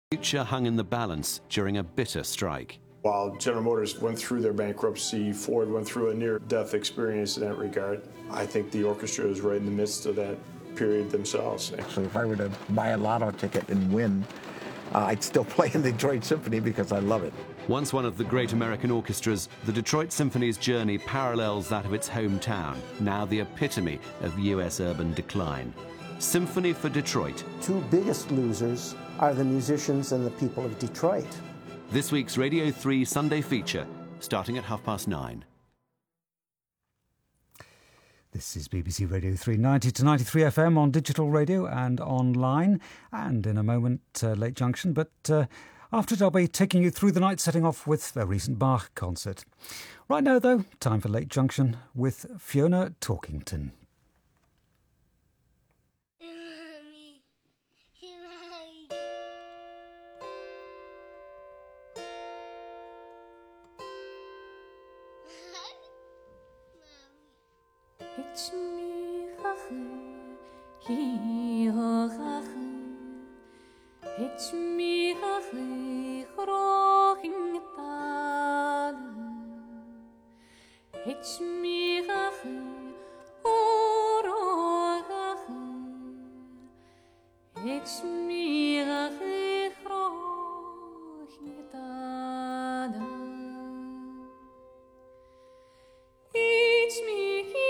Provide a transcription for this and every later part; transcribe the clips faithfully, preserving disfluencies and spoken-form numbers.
Future hung in the balance during a bitter strike. While General Motors went through their bankruptcy, Ford went through a near-death experience in that regard. I think the orchestra is right in the midst of that period themselves. Actually, if I were to buy a lotto ticket and win, uh, I'd still play in the Detroit Symphony because I love it. Once one of the great American orchestras, the Detroit Symphony's journey parallels that of its hometown, now the epitome of U S urban decline. Symphony for Detroit. Two biggest losers are the musicians and the people of Detroit. This week's Radio three Sunday feature, starting at half past nine. This is B B C Radio three ninety to ninety-three F M on digital radio and online. And in a moment, uh, Late Junction. But uh, after it, I'll be taking you through the night, setting off with a recent Bach concert. Right now, though, time for Late Junction with Fiona Talkington. It's me, he, it's me, rocking it's me, oh, it's me, rocking it's me.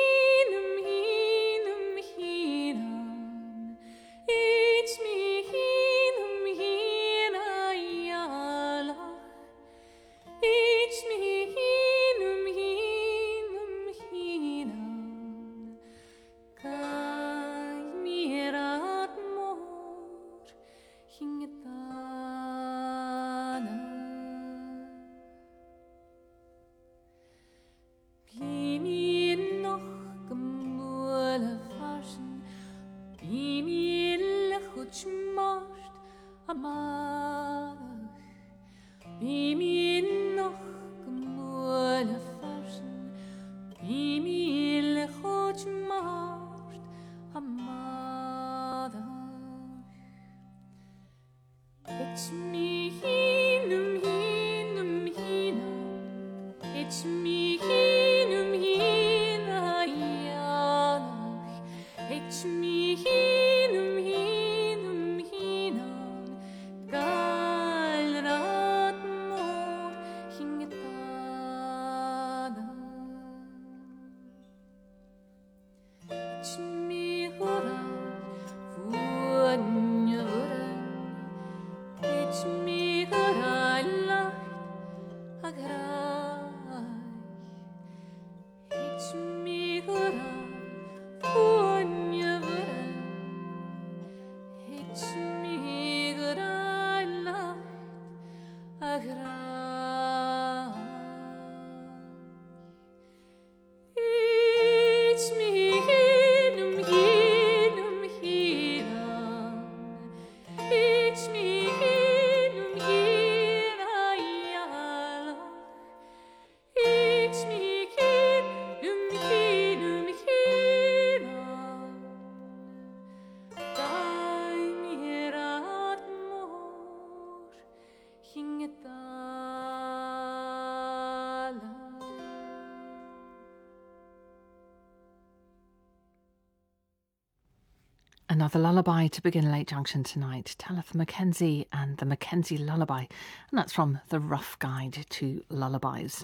Another lullaby to begin Late Junction tonight. Talitha Mackenzie and the Mackenzie Lullaby. And that's from The Rough Guide to Lullabies.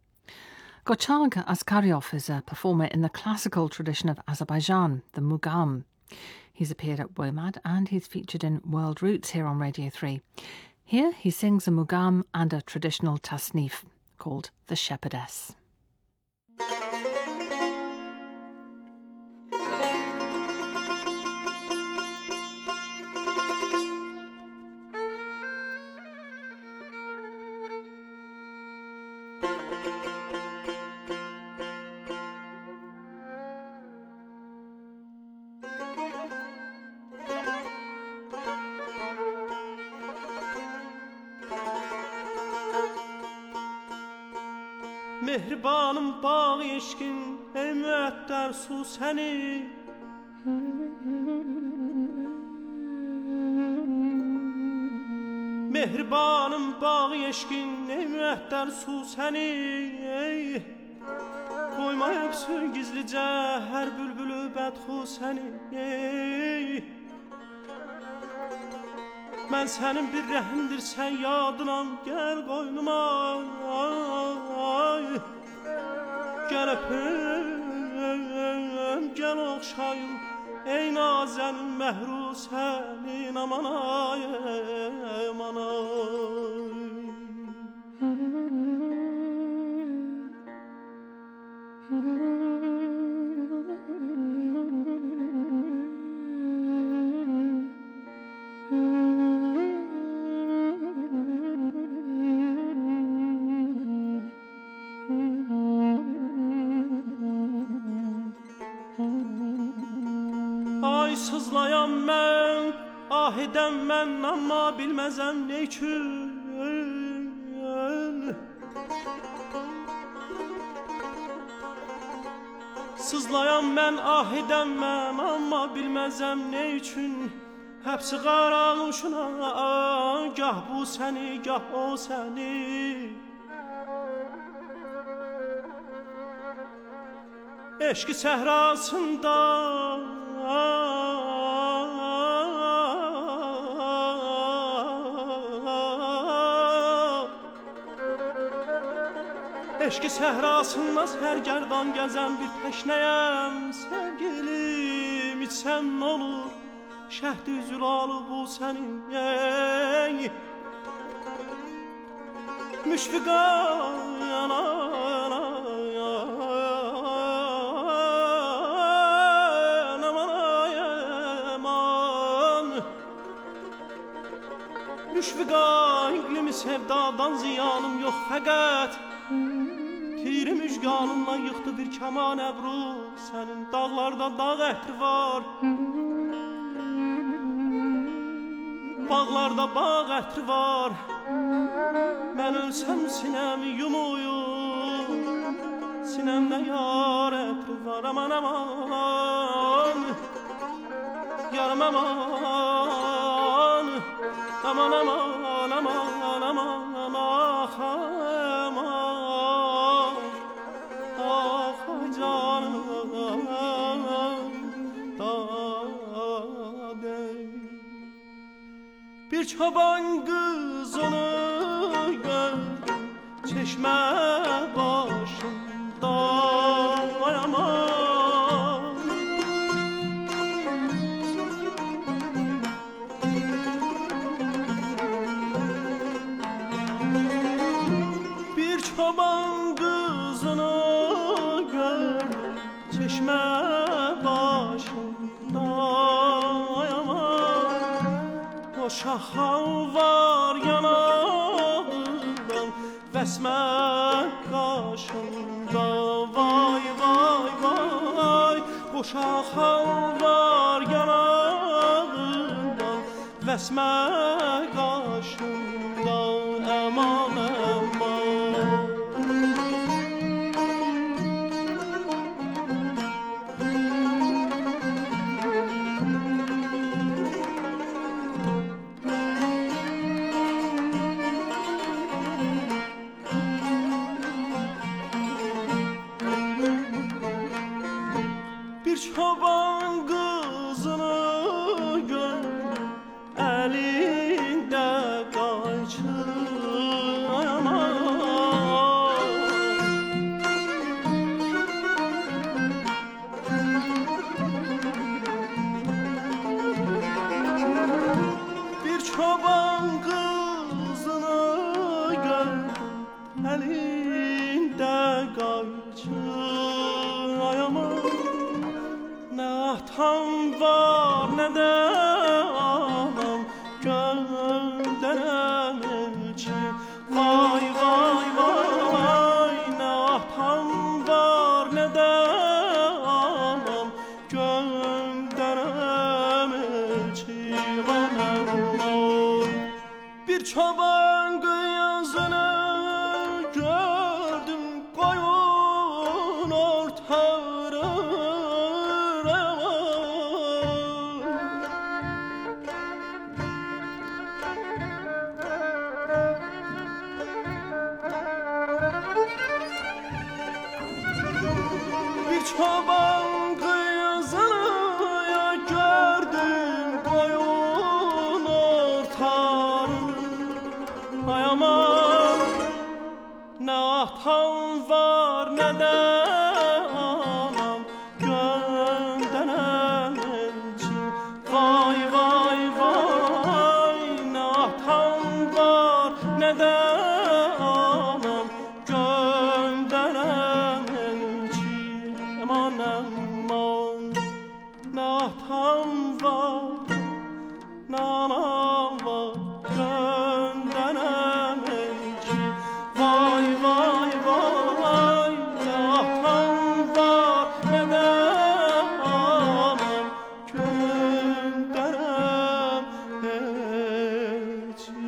Gochag Askaryov is a performer in the classical tradition of Azerbaijan, the Mugam. He's appeared at WOMAD and he's featured in World Roots here on Radio three. Here he sings a Mugam and a traditional tasnif called The Shepherdess. Mehribanım bağ eşkin ey müetter su seni Mehribanım bağı eşkin ey müehdər su səni ey. Koymayıb sür gizlicə hər bülbülü bədxu səni ey. Mən sənin bir rəhimdir sən yadınam gəl qoynuma ay. Gəl öpüm gəl oxşayım ey nazənin məhru sənin aman ay aman ay. Ay sızlayan mən, ah edən mən, amma bilməzəm nə üçün. Sızlayan mən, ah edən mən, amma bilməzəm nə üçün. Həbsi qaranışına, gah bu səni, gah o səni. Eşqi səhrasında Eşqi səhrasında sərgərdan gəzən bir təşnəyəm. Sevgilim içsən olur, şəhd-i zülalı bu sənin ey. Müşfiqan Müşfiqan iqlimi sevdadan ziyanım yox fəqət. Tiri müjganınla yıxdı bir kaman əbru. Sənin dağlarda dağ ətri var, bağlarda bağ ətri var. Mən ölsəm sinəmi yumuyum, sinəmdə yar ətri var. Aman aman yarım aman, aman aman aman aman ah aman ah canım dade. Bir çoban kızını gördüm çeşme başında ay aman. Bir çoban kızını gördüm çeşme başında ay aman. O şahan var yanağından vesme kaşında vay vay vay. O şahan var yanağından vesme kaşında aman aman. Bir çoban kızını gördüm elinde qayçı aman. Bir çoban kızını gördüm elinde qayçı aman. Ne atam var ne de anam gönderem elçi. Vay vay vay ne atam var ne de anam gönderem elçi. Bir çoban kıyasını gördüm koyun ortağına. çoban kızını gördüm koyun ortanı. Ay aman ne atam var ne de anam gönderen elçi. Vay vay vay ne atam var ne de anam gönderen elçi. Aman aman ne atam var ne anam var gönderen elçi. Vay vay vay ne atam var ne de anam gönderen elçi.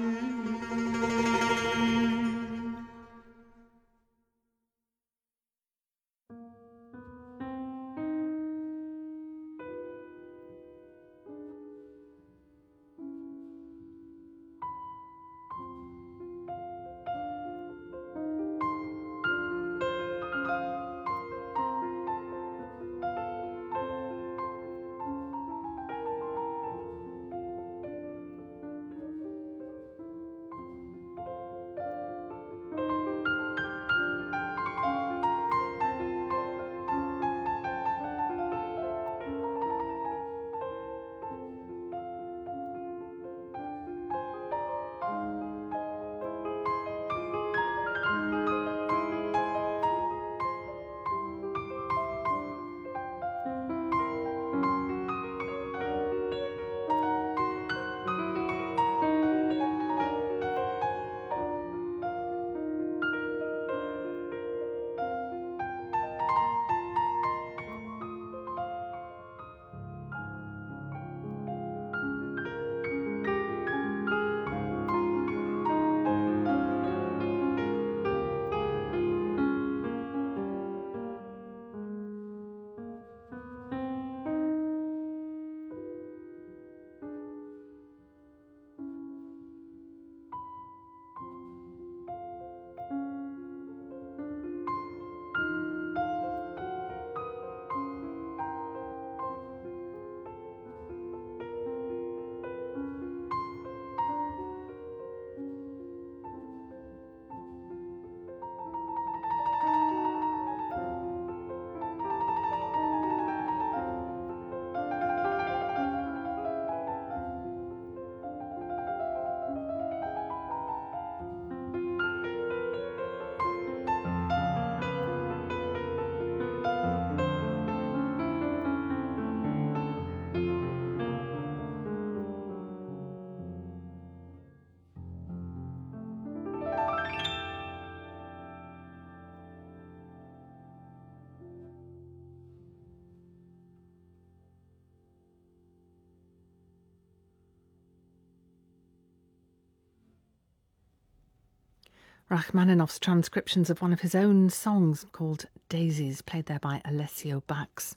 Rachmaninoff's transcriptions of one of his own songs called Daisies, played there by Alessio Bax.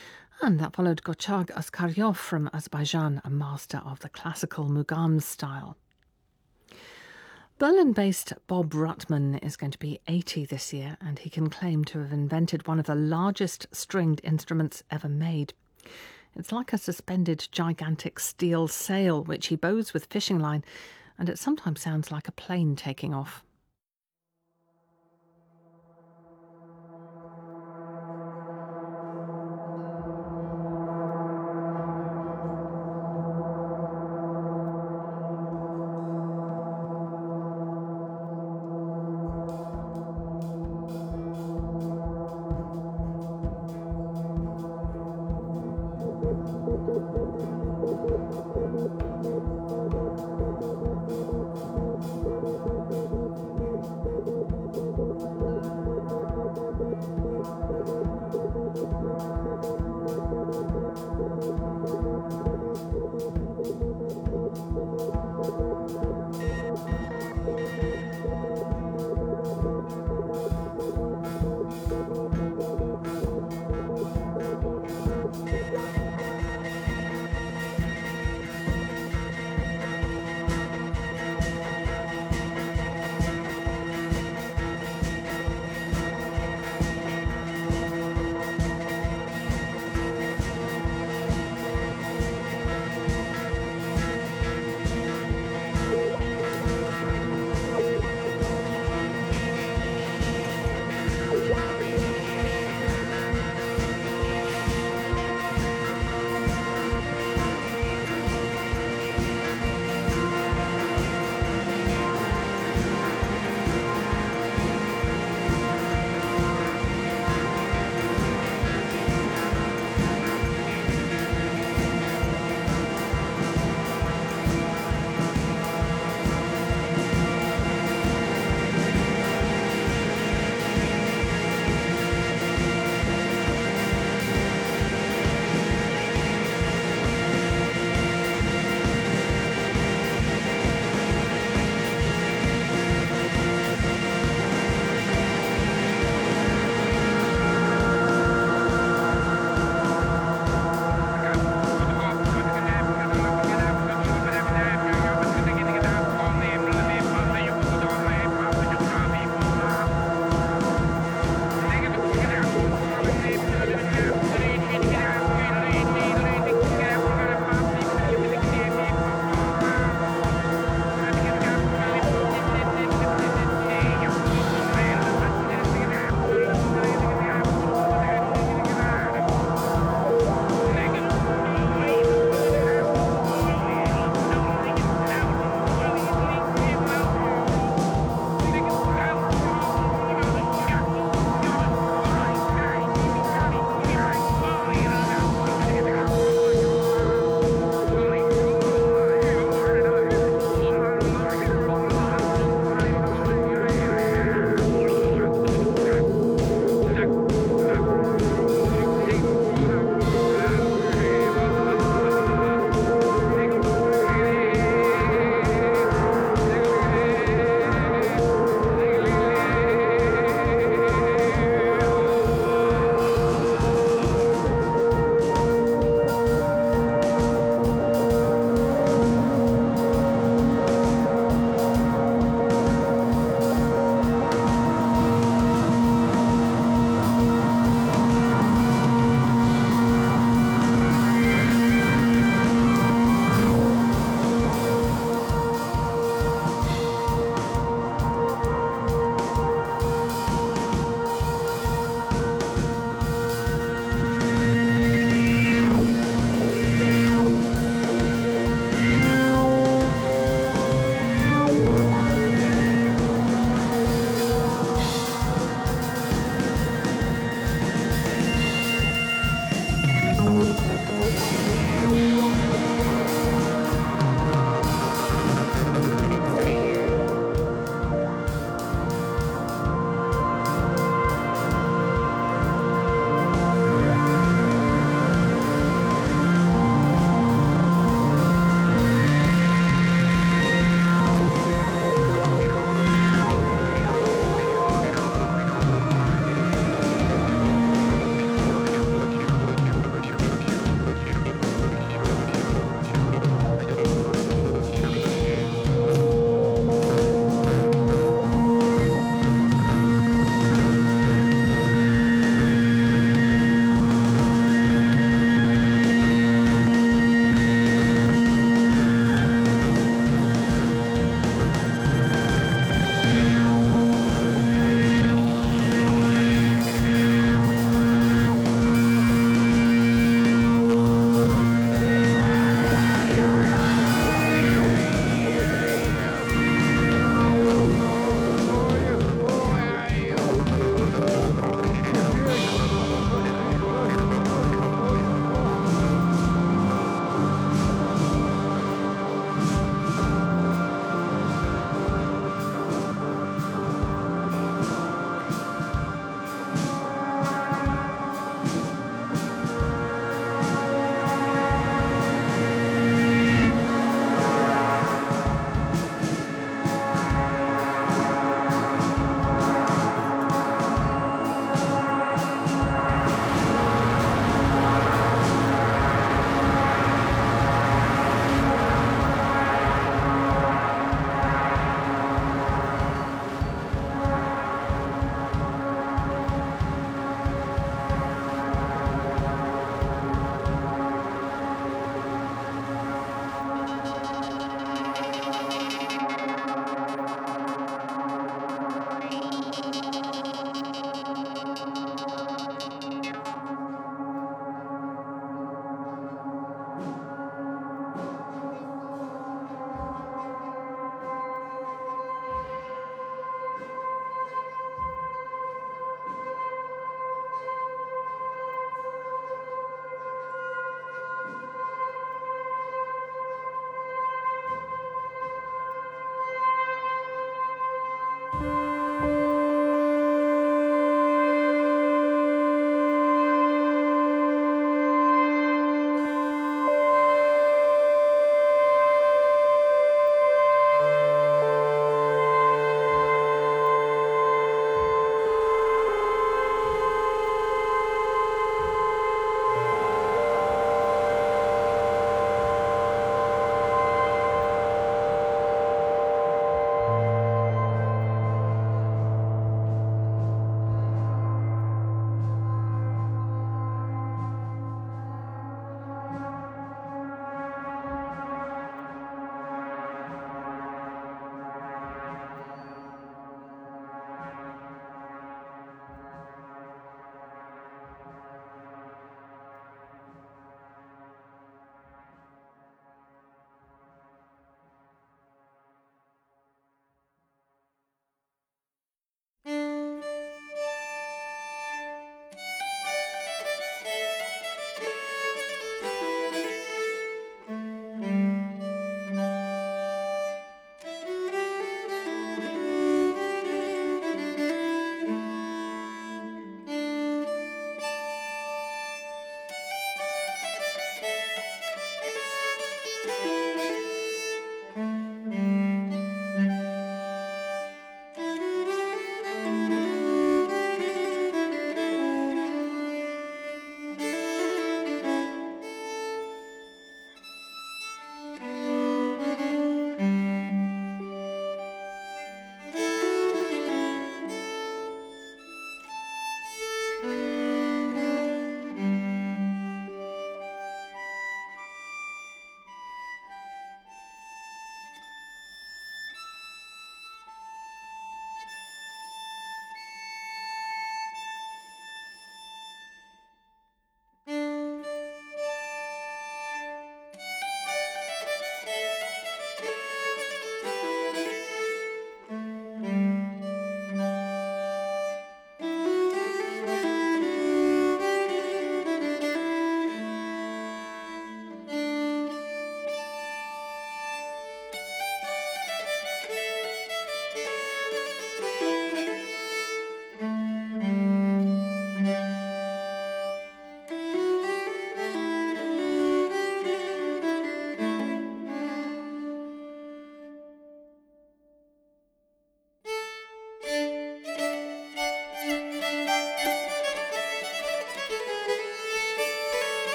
And that followed Gochag Askaryov from Azerbaijan, a master of the classical Mugam style. Berlin-based Bob Ruttman is going to be eighty this year, and he can claim to have invented one of the largest stringed instruments ever made. It's like a suspended gigantic steel sail, which he bows with fishing line, and it sometimes sounds like a plane taking off.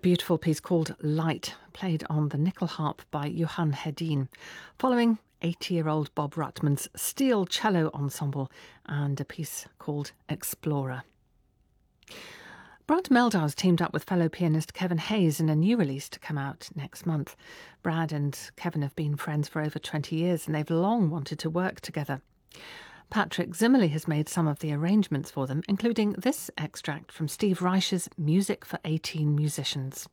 beautiful piece called Light, played on the nickel harp by Johan Hedin, following eighty-year-old Bob Rutman's steel cello ensemble and a piece called Explorer. Brad Meldau's teamed up with fellow pianist Kevin Hayes in a new release to come out next month. Brad and Kevin have been friends for over twenty years and they've long wanted to work together. Patrick Zimmerli has made some of the arrangements for them, including this extract from Steve Reich's Music for eighteen Musicians.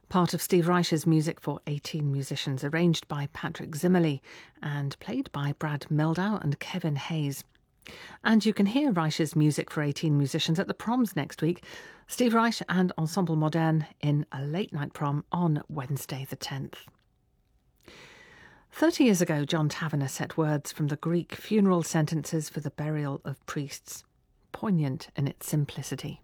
part of Steve Reich's music for eighteen musicians, arranged by Patrick Zimmerly and played by Brad Meldau and Kevin Hayes. And you can hear Reich's music for eighteen musicians at the Proms next week. Steve Reich and Ensemble Moderne in a late-night prom on Wednesday the tenth. Thirty years ago, John Tavener set words from the Greek funeral sentences for the burial of priests, poignant in its simplicity.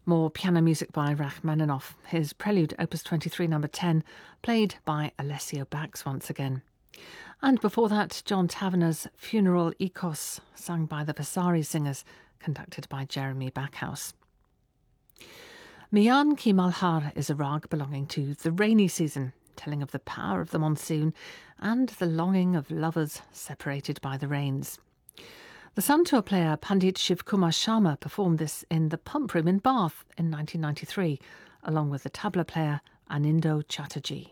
More piano music by Rachmaninoff, his Prelude Opus twenty-three number ten, played by Alessio Bax once again. And before that, John Taverner's Funeral Ecos, sung by the Vasari Singers, conducted by Jeremy Backhouse. Mian Ki Malhar is a rag belonging to the rainy season, telling of the power of the monsoon and the longing of lovers separated by the rains. The santur player Pandit Shiv Kumar Sharma performed this in the Pump Room in Bath in nineteen ninety-three, along with the tabla player Anindo Chatterjee.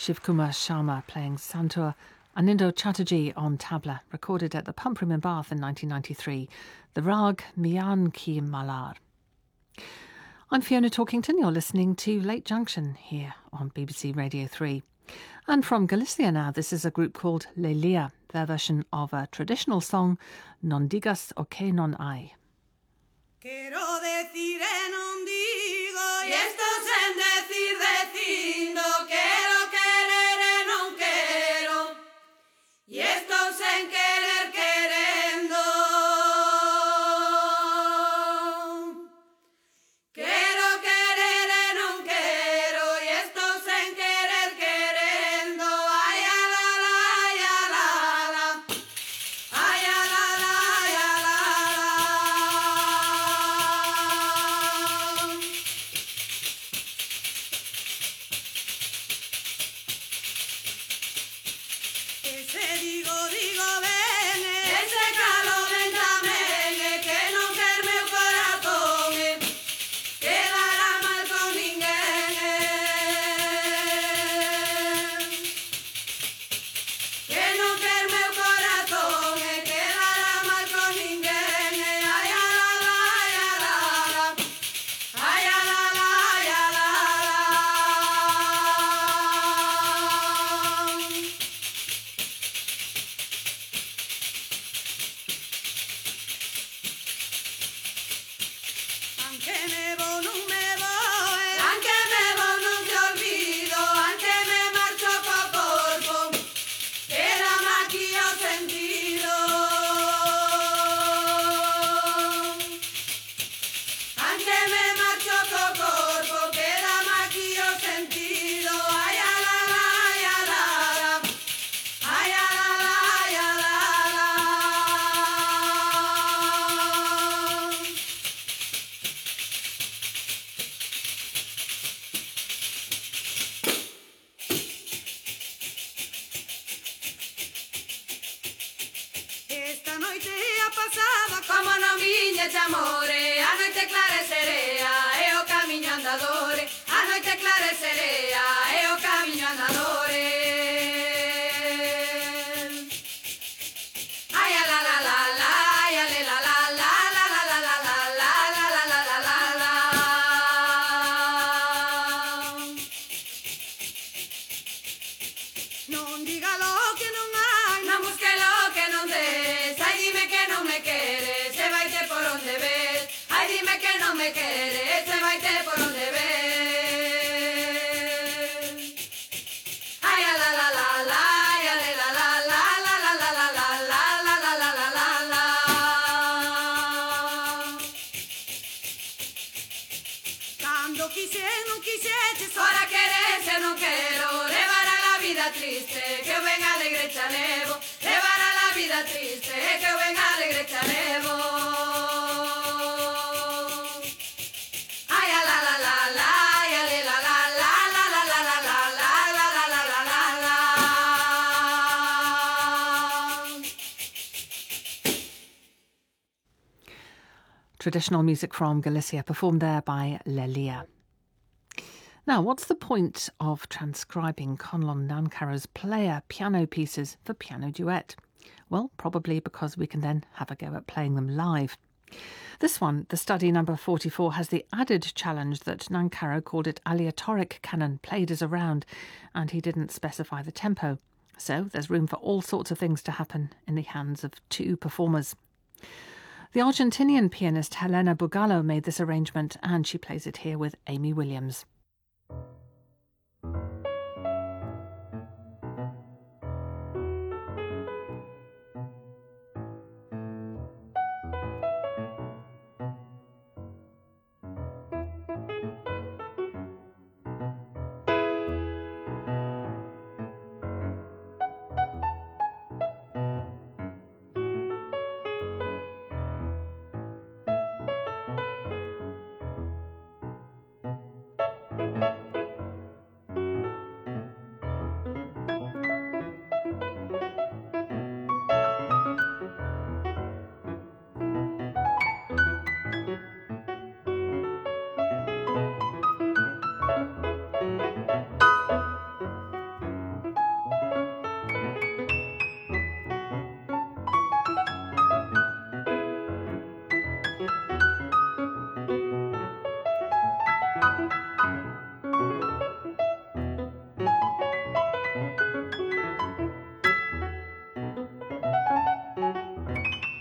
Shiv Kumar Sharma playing Santur, Anindo Chatterjee on tabla, recorded at the Pump Room in Bath in nineteen ninety-three, the Rag Mian Ki Malar. I'm Fiona Talkington, you're listening to Late Junction here on B B C Radio three. And from Galicia now, this is a group called Lelia, their version of a traditional song, Non digas o que non hay. Quiero decir en un digo, y esto es en decir dicindo, quiero querer en un quiero, y esto es en querer querendo. Quiero querer en un quiero, y esto es en querer querendo. Ay, a la la, ay, a la la, ay, a la la, ay, a la la. Ese digo, digo, vene, ese calo ventamengue, que no querme el corazón, eh, quedará mal con ninguén, eh. Que no querme el corazón, eh, quedará mal con ninguén, eh. Ay, a la la, ay, a la la, ay, a la la, ay, a la la. Anche me vo non me voy, anche me vo non ti olvido, anche me marcho co corpo, era más que yo sentido. Anche me marcho co corpo, era más que yo sentido. Ay, a la la, ay, a la la, ay, a la la, ay, a la la. Esta noite ha pasado como non viñes amore, a noite clara e serea, e o camiño andadore, a noite clara e serea, e o camiño andadore. Ay, a la la la la, ay, a le la la la, la la la la la, la la la la la la la. Non diga lo que non hai, non busque lo que non des. Ay, dime que non me quieres, se vaite por onde ves. Ay, dime que non me quieres, se vaite por onde ves. Ay, a la la la la, ay, a le la la la, la la la la la, la la la la la la la. Cando quise, non quixeches, ora queres e non quero. Levará la vida triste, que eu venga alegre cha levo. Levará la vida triste, que eu venga alegre cha levo. Ay, a la la la la, ay, a le la la la, la la la la la, la la la la la la la. Traditional music from Galicia, performed there by Lelia. Now, what's the point of transcribing Conlon Nancarrow's player piano pieces for piano duet? Well, probably because we can then have a go at playing them live. This one, the study number forty-four, has the added challenge that Nancarrow called it aleatoric canon, played as a round, and he didn't specify the tempo. So there's room for all sorts of things to happen in the hands of two performers. The Argentinian pianist Helena Bugallo made this arrangement, and she plays it here with Amy Williams.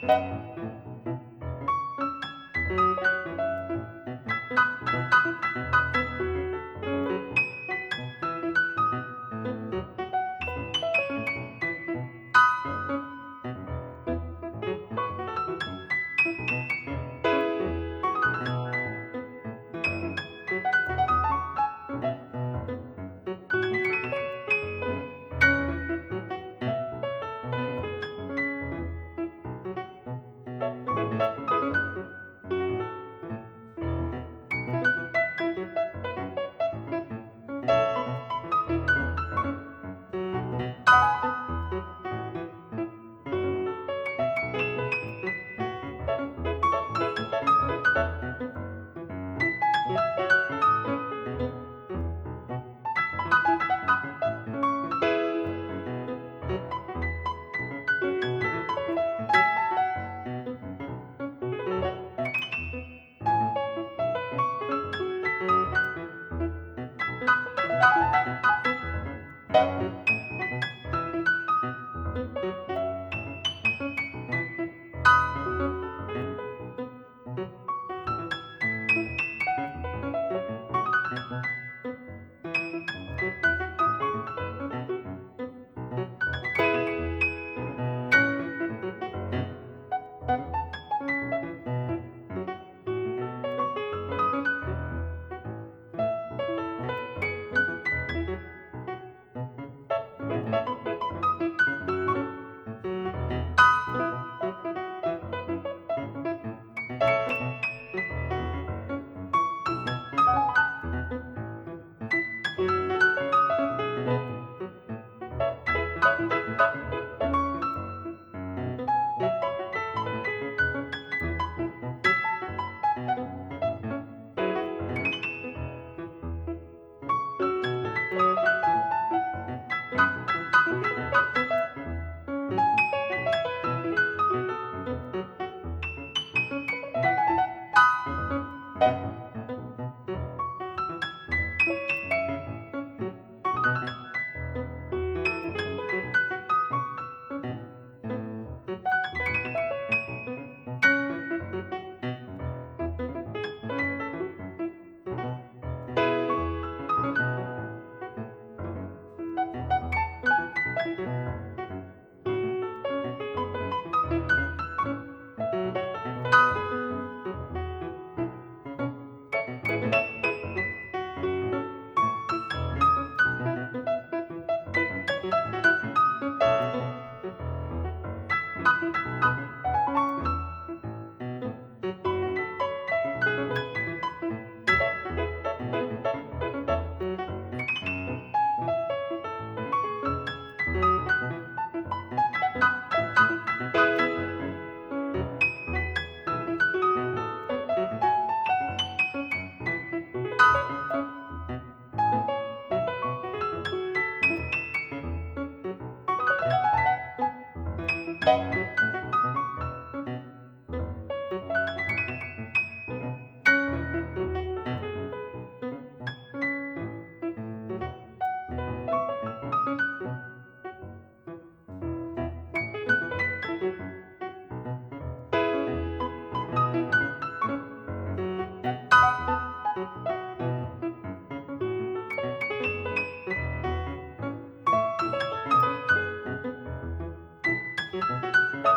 Thank you.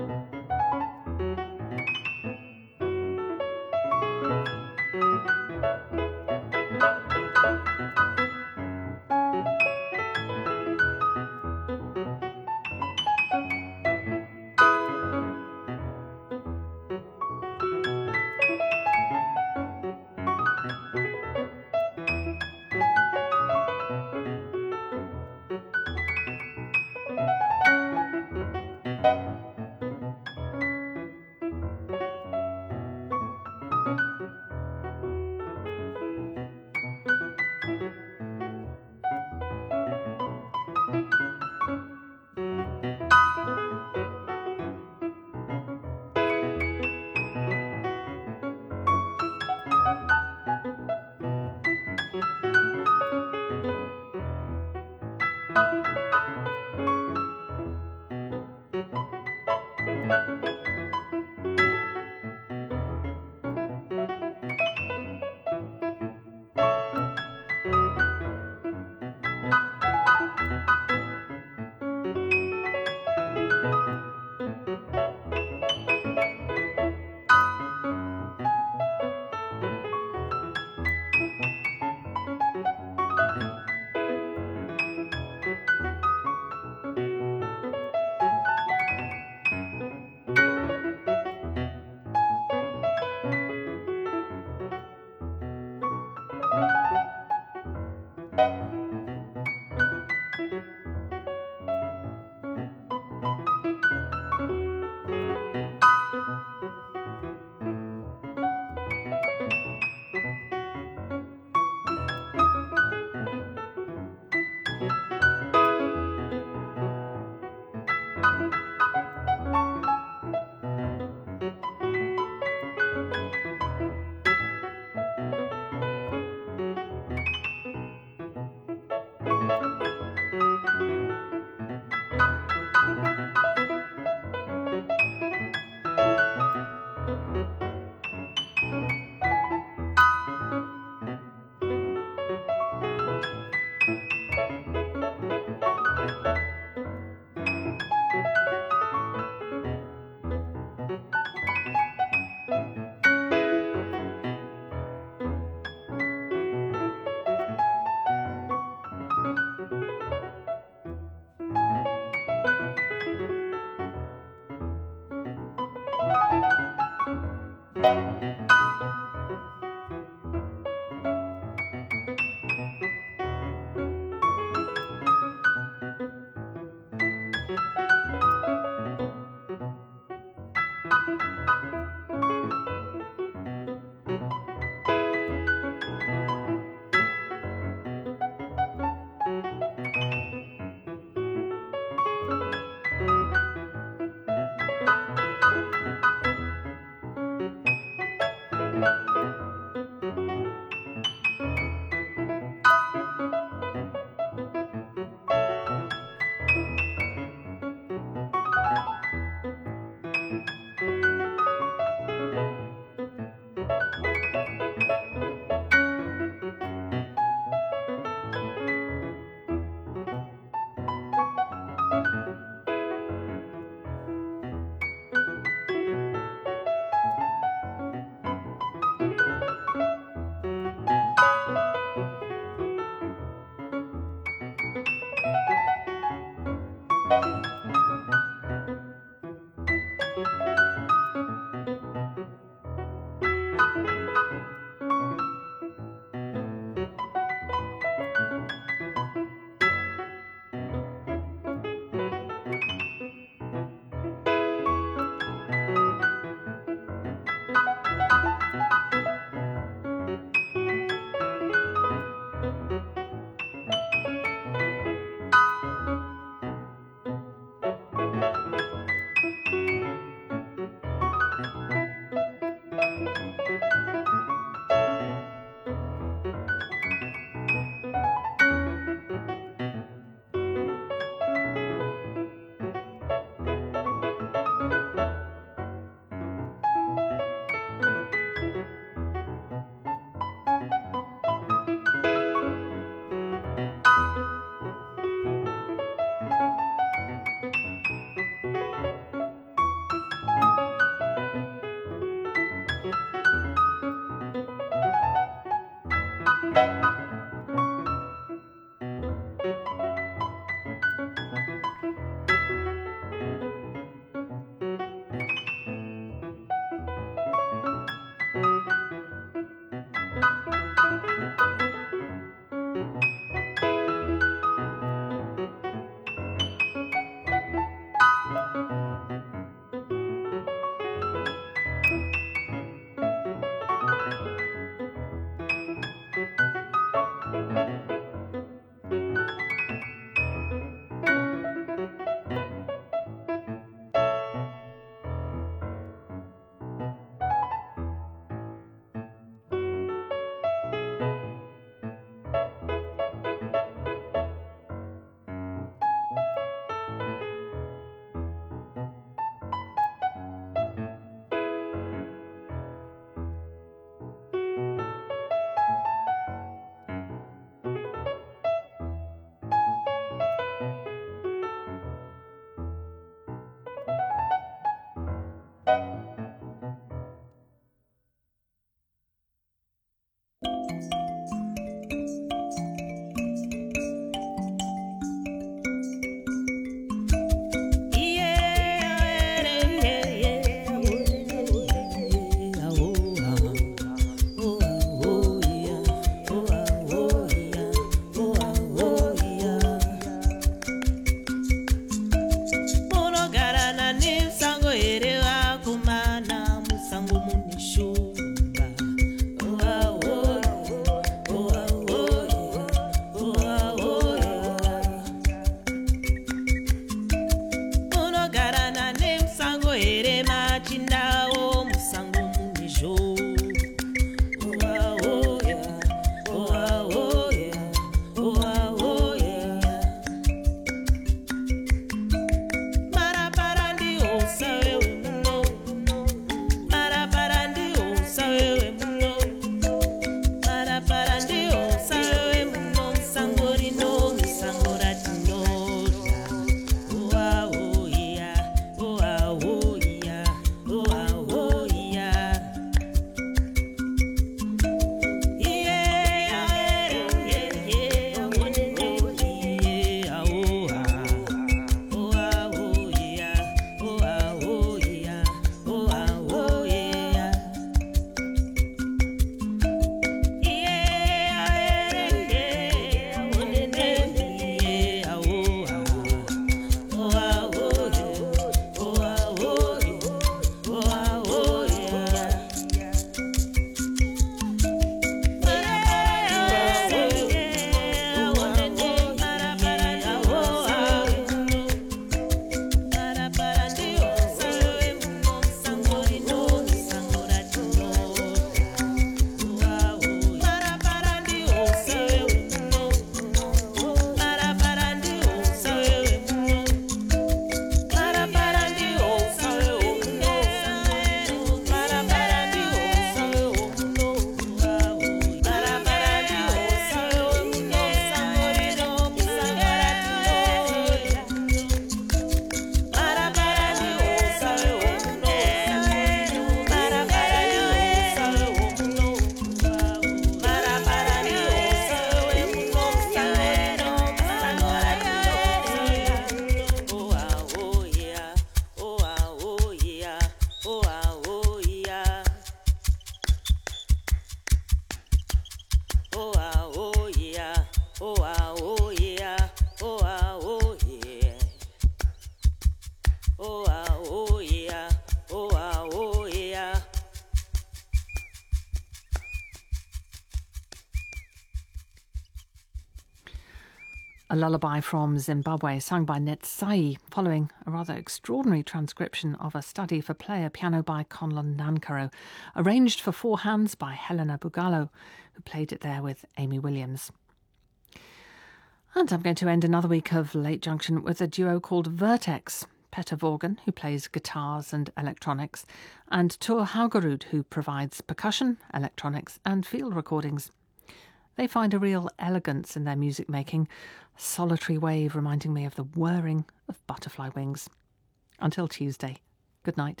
a lullaby from Zimbabwe sung by Netsai following a rather extraordinary transcription of a study for player piano by Conlon Nankaro, arranged for four hands by Helena Bugalo, who played it there with Amy Williams. And I'm going to end another week of Late Junction with a duo called Vertex. Petter Vaughan, who plays guitars and electronics, and Tor Haugerud, who provides percussion, electronics and field recordings. They find a real elegance in their music making, a solitary wave reminding me of the whirring of butterfly wings. Until Tuesday, good night.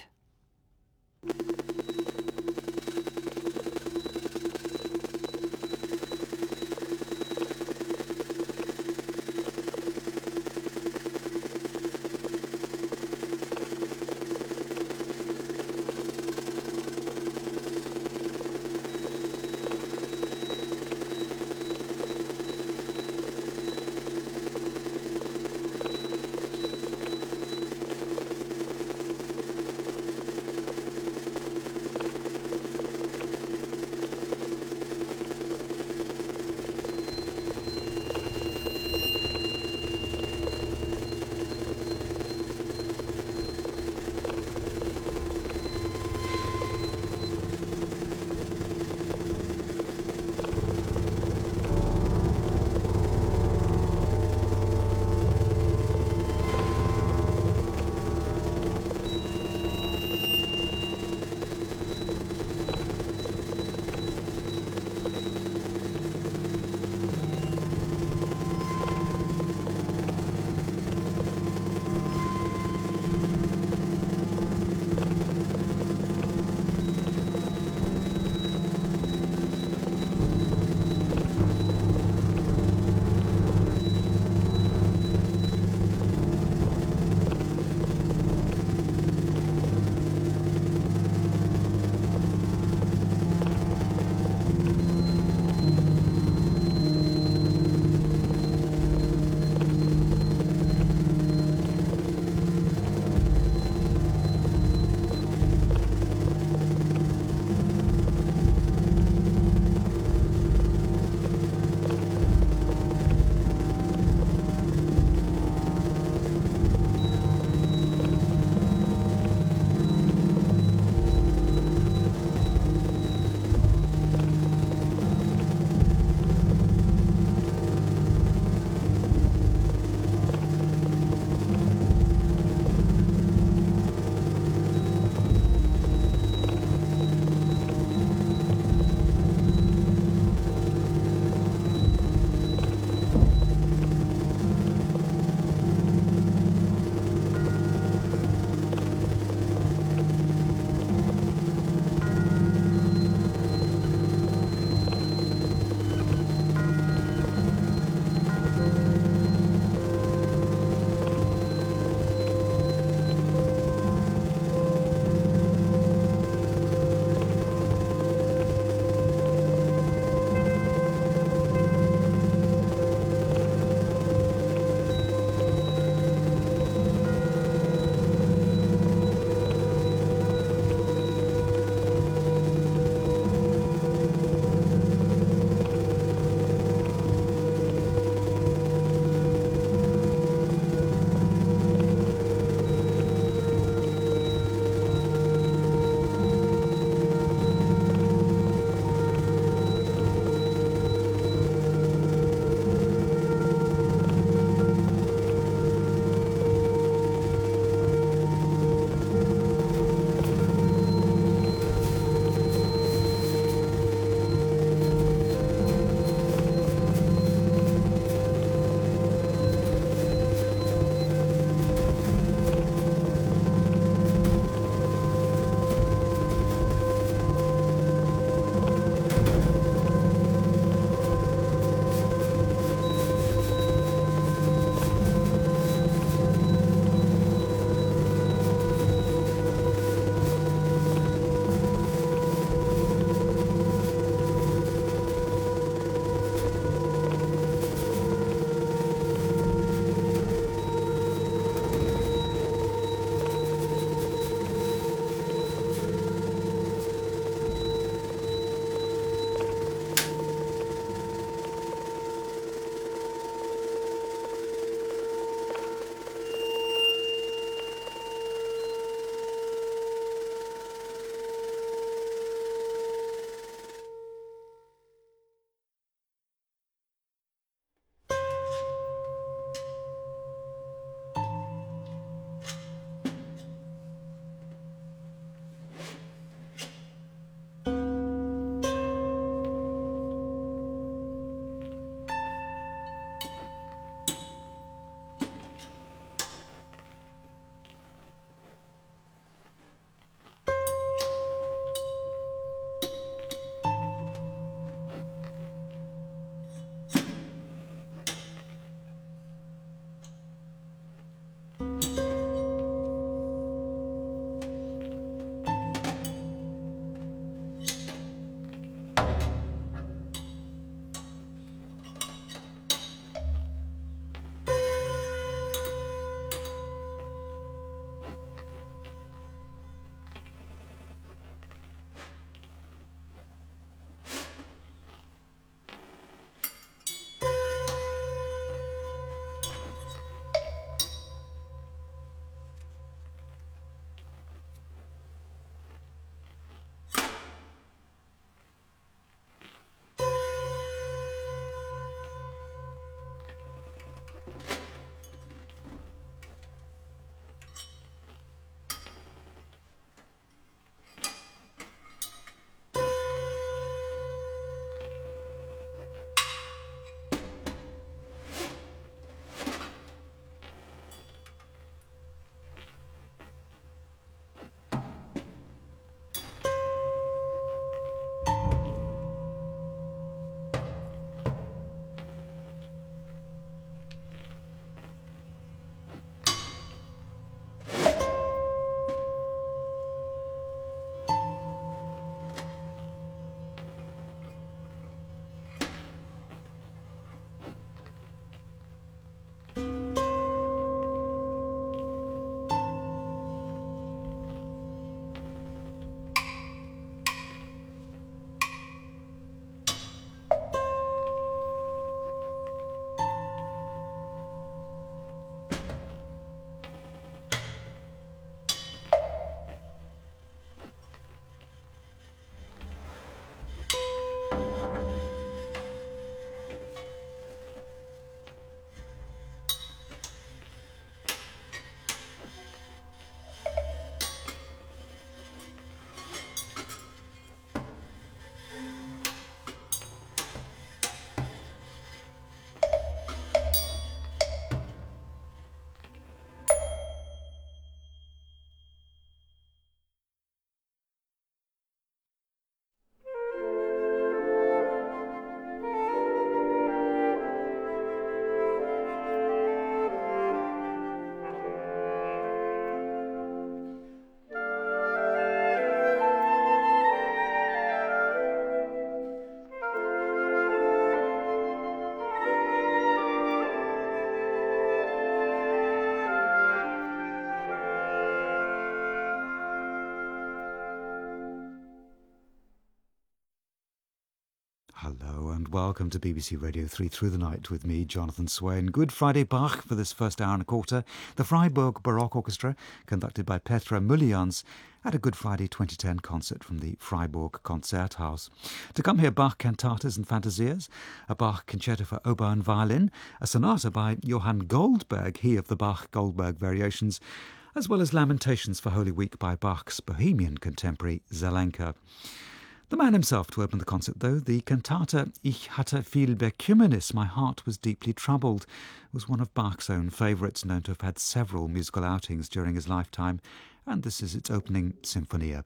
Hello and welcome to B B C Radio three Through the Night with me, Jonathan Swain. Good Friday Bach for this first hour and a quarter. The Freiburg Baroque Orchestra, conducted by Petra Mullians, at a Good Friday twenty ten concert from the Freiburg Concerthaus. To come here, Bach cantatas and fantasias, a Bach concerto for oboe and violin, a sonata by Johann Goldberg, he of the Bach-Goldberg variations, as well as Lamentations for Holy Week by Bach's Bohemian contemporary Zelenka. The man himself to open the concert, though, the cantata Ich hatte viel Bekümmernis, My Heart Was Deeply Troubled, was one of Bach's own favourites, known to have had several musical outings during his lifetime, and this is its opening Sinfonia.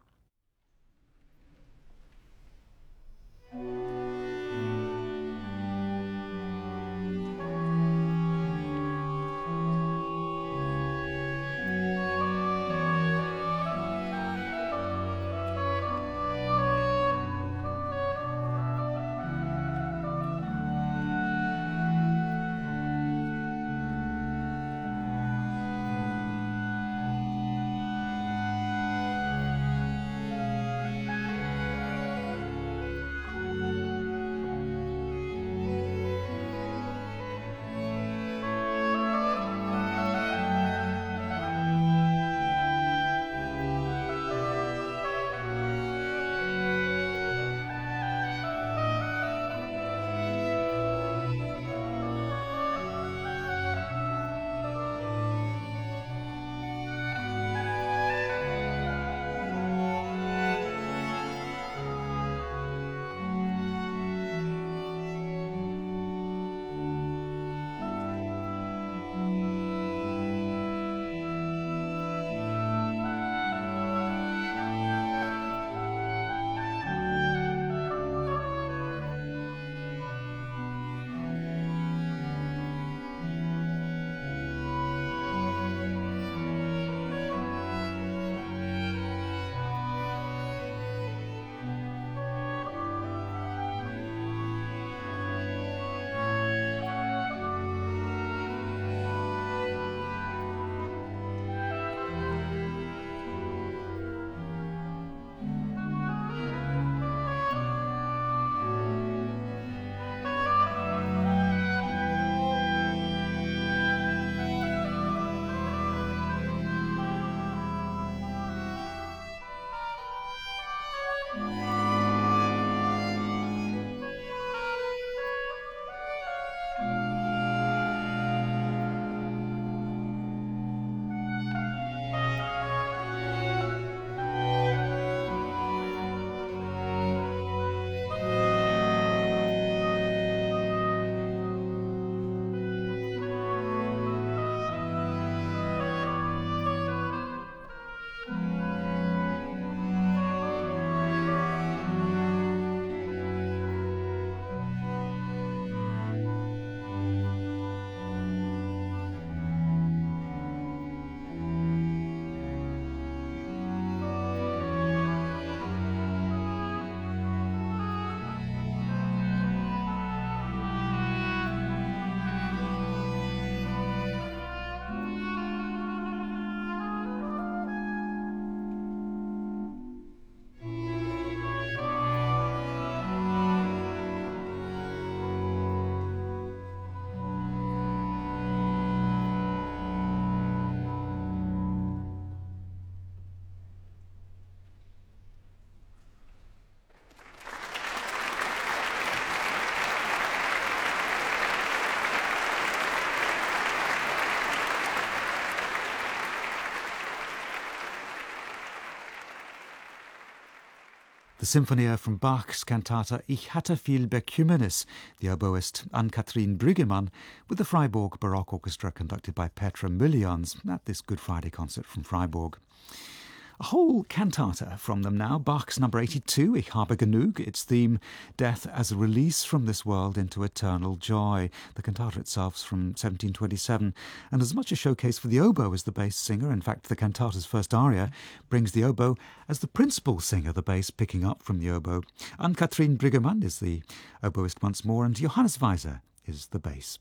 The Sinfonia from Bach's cantata Ich hatte viel Bekümmernis, the oboist Ann-Kathrin Brüggemann, with the Freiburg Baroque Orchestra conducted by Petra Mullians at this Good Friday concert from Freiburg. A whole cantata from them now, Bach's number eighty-two, Ich habe genug, its theme, Death as a Release from this world into eternal joy. The cantata itself's from seventeen twenty-seven, and as much a showcase for the oboe as the bass singer. In fact, the cantata's first aria brings the oboe as the principal singer, the bass picking up from the oboe. Ann-Kathrin Brüggemann is the oboist once more, and Johannes Weiser is the bass.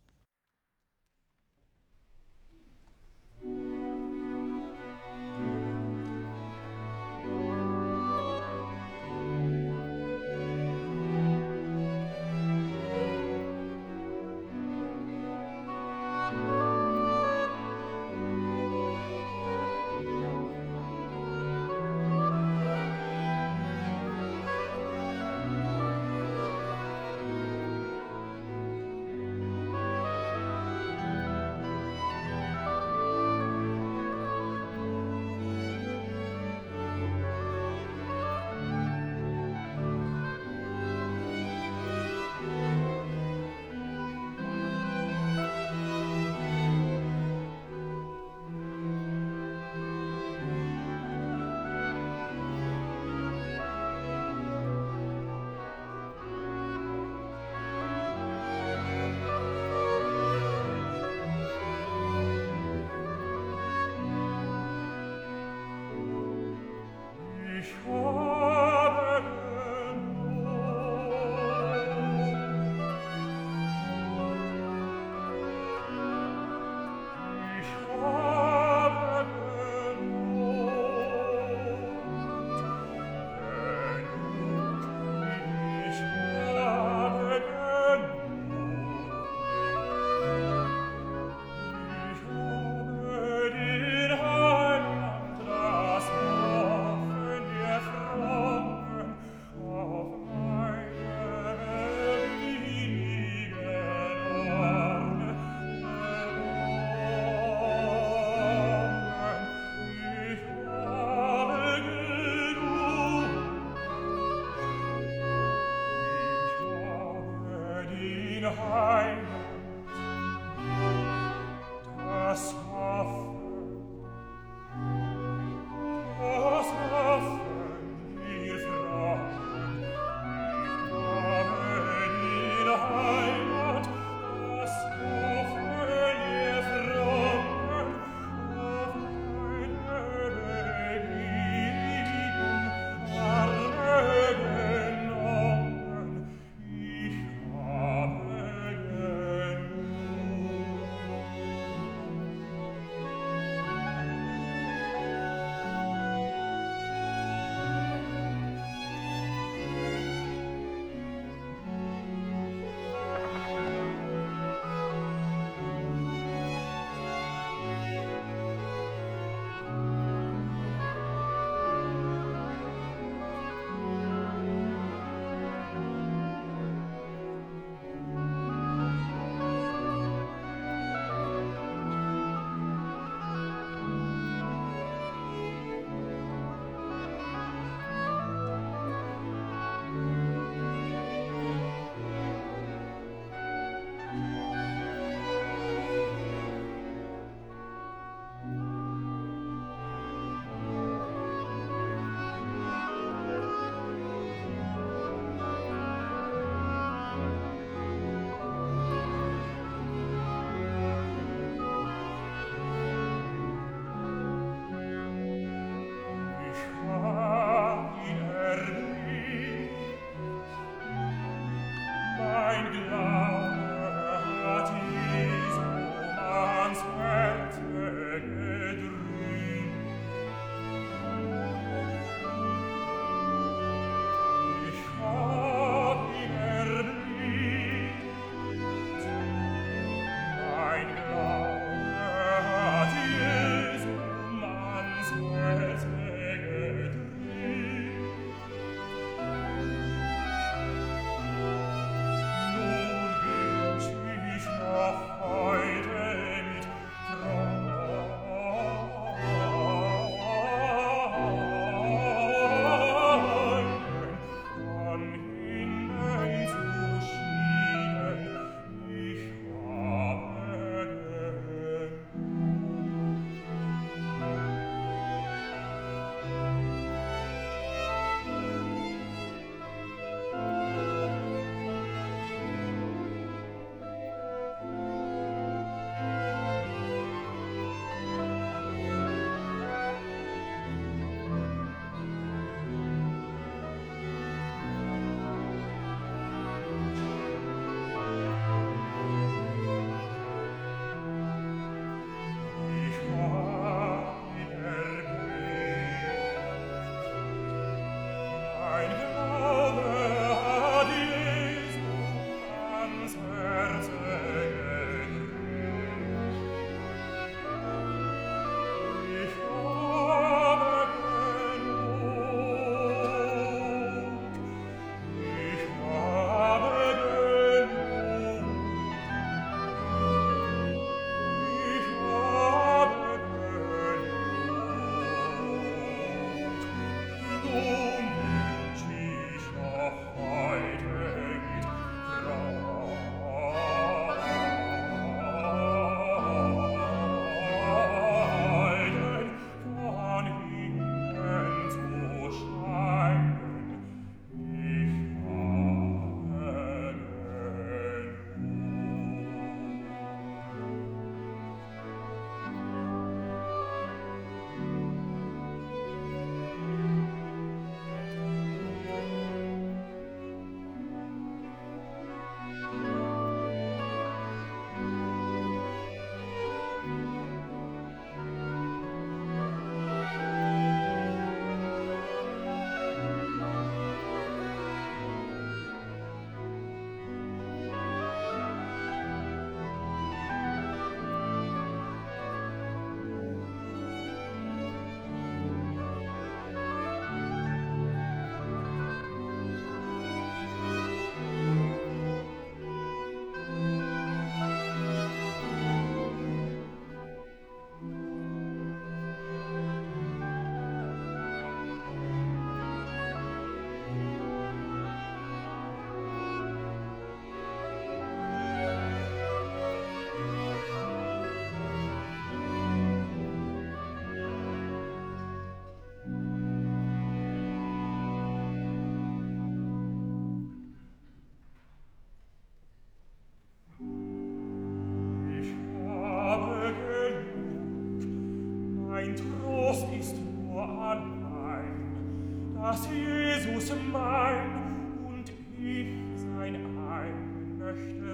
Nun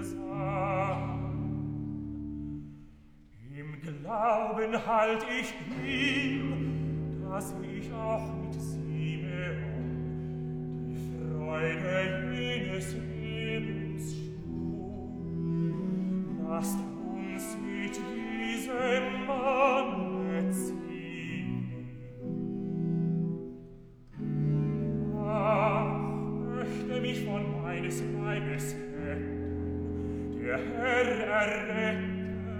Glauben halt ich ihm, dass ich auch mit Simeon die Freude jenes Lebens schlug. Lasst uns mit diesem Manne ziehen. Ach, möchte mich von meines Leibes Händen der Herr erretten.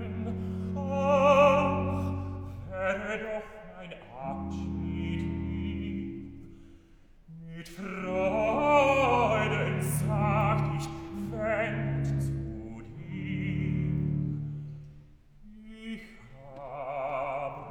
Ach, wäre doch mein Abschied lieb. Mit Freuden sagt ich, wend zu dir. Ich habe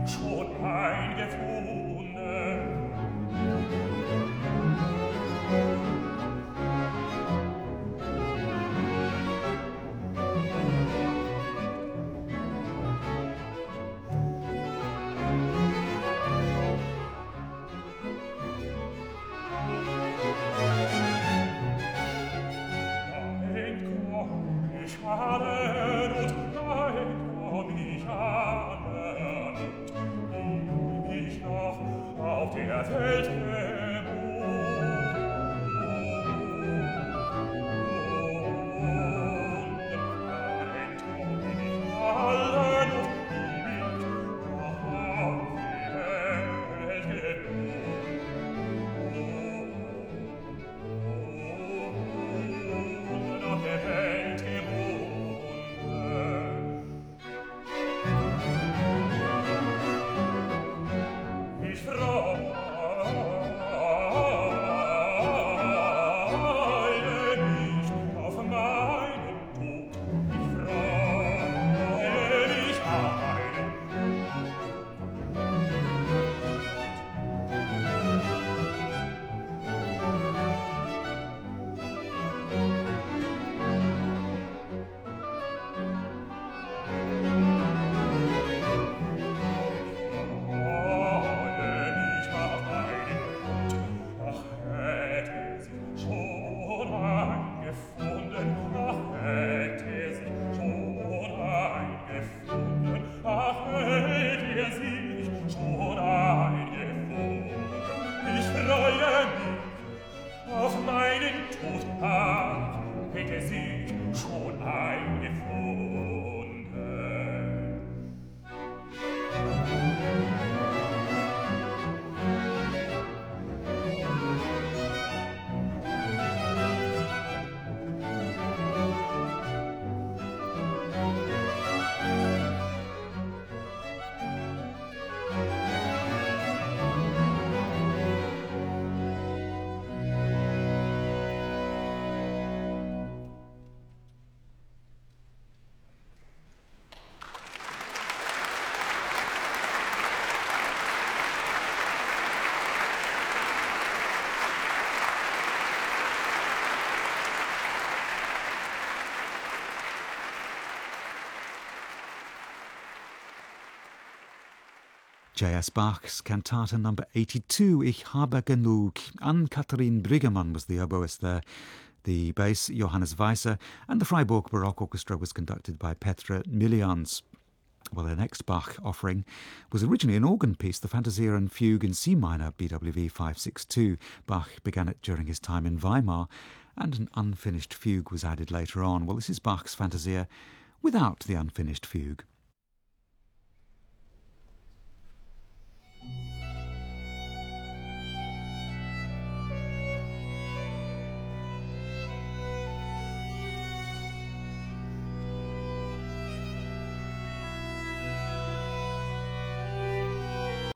schon eingefunden. J S Bach's Cantata number eighty-two, Ich habe genug. Ann-Kathrin Brüggemann was the oboist there. The bass, Johannes Weiser, and the Freiburg Baroque Orchestra was conducted by Petra Millians. Well, their next Bach offering was originally an organ piece, the Fantasia and Fugue in C minor, B W V five sixty-two. Bach began it during his time in Weimar, and an unfinished fugue was added later on. Well, this is Bach's Fantasia without the unfinished fugue.